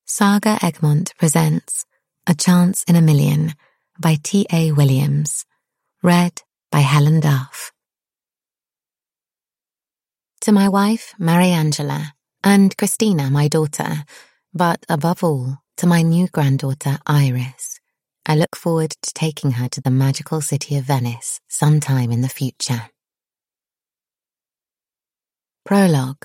Saga Egmont presents A Chance in a Million by T.A. Williams, read by Helen Duff. To my wife, Mariangela, and Christina, my daughter, but above all, to my new granddaughter, Iris, I look forward to taking her to the magical city of Venice sometime in the future. Prologue.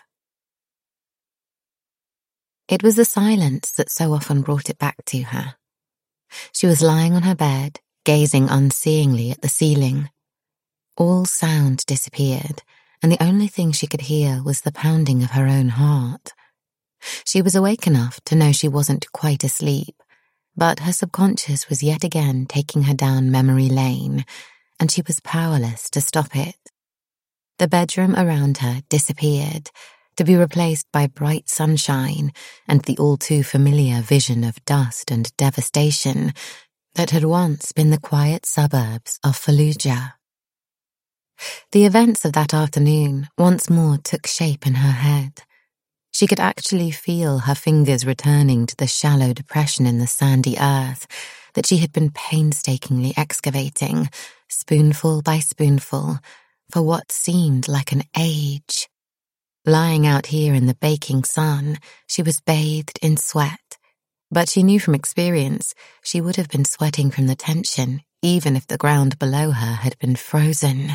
It was the silence that so often brought it back to her. She was lying on her bed, gazing unseeingly at the ceiling. All sound disappeared, and the only thing she could hear was the pounding of her own heart. She was awake enough to know she wasn't quite asleep, but her subconscious was yet again taking her down memory lane, and she was powerless to stop it. The bedroom around her disappeared, to be replaced by bright sunshine and the all-too-familiar vision of dust and devastation that had once been the quiet suburbs of Fallujah. The events of that afternoon once more took shape in her head. She could actually feel her fingers returning to the shallow depression in the sandy earth that she had been painstakingly excavating, spoonful by spoonful, for what seemed like an age. Lying out here in the baking sun, she was bathed in sweat, but she knew from experience she would have been sweating from the tension even if the ground below her had been frozen.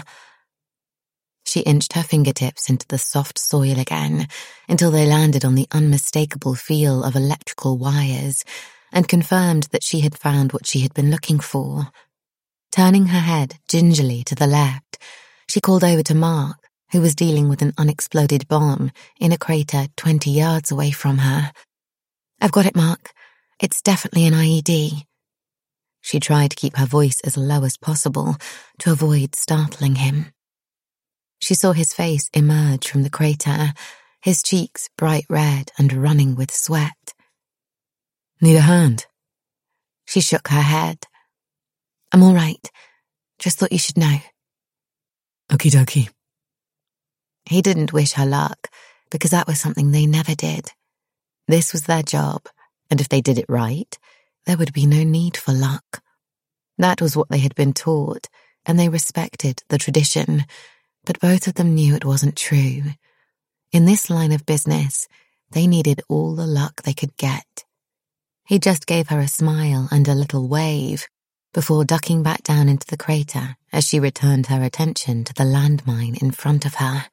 She inched her fingertips into the soft soil again until they landed on the unmistakable feel of electrical wires and confirmed that she had found what she had been looking for. Turning her head gingerly to the left, she called over to Mark, who was dealing with an unexploded bomb in a crater 20 yards away from her. "I've got it, Mark. It's definitely an IED. She tried to keep her voice as low as possible to avoid startling him. She saw his face emerge from the crater, his cheeks bright red and running with sweat. "Need a hand?" She shook her head. "I'm all right. Just thought you should know." "Okie dokie." He didn't wish her luck, because that was something they never did. This was their job, and if they did it right, there would be no need for luck. That was what they had been taught, and they respected the tradition, but both of them knew it wasn't true. In this line of business, they needed all the luck they could get. He just gave her a smile and a little wave, before ducking back down into the crater as she returned her attention to the landmine in front of her.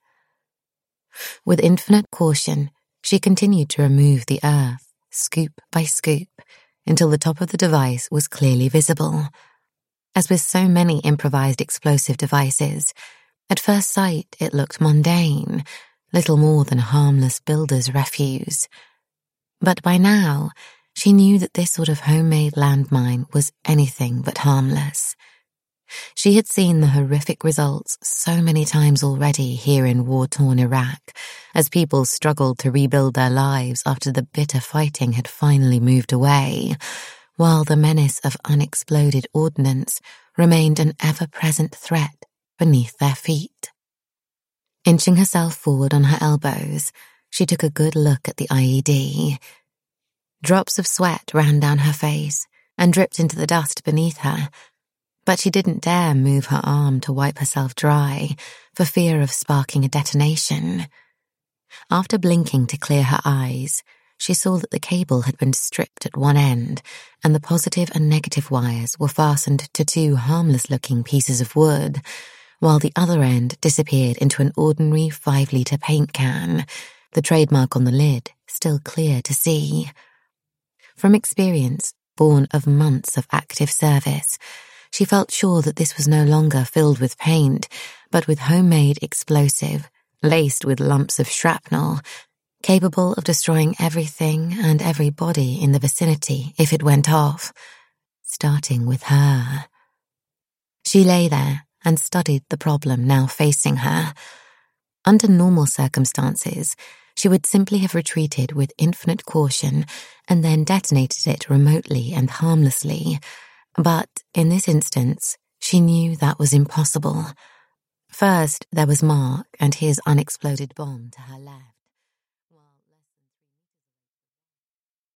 With infinite caution, she continued to remove the earth, scoop by scoop, until the top of the device was clearly visible. As with so many improvised explosive devices, at first sight it looked mundane, little more than a harmless builder's refuse. But by now, she knew that this sort of homemade landmine was anything but harmless. She had seen the horrific results so many times already here in war-torn Iraq, as people struggled to rebuild their lives after the bitter fighting had finally moved away, while the menace of unexploded ordnance remained an ever-present threat beneath their feet. Inching herself forward on her elbows, she took a good look at the IED. Drops of sweat ran down her face and dripped into the dust beneath her, but she didn't dare move her arm to wipe herself dry for fear of sparking a detonation. After blinking to clear her eyes, she saw that the cable had been stripped at one end and the positive and negative wires were fastened to two harmless-looking pieces of wood, while the other end disappeared into an ordinary 5-litre paint can, the trademark on the lid still clear to see. From experience, born of months of active service, she felt sure that this was no longer filled with paint, but with homemade explosive, laced with lumps of shrapnel, capable of destroying everything and everybody in the vicinity if it went off, starting with her. She lay there and studied the problem now facing her. Under normal circumstances, she would simply have retreated with infinite caution and then detonated it remotely and harmlessly. But in this instance, she knew that was impossible. First, there was Mark and his unexploded bomb to her left.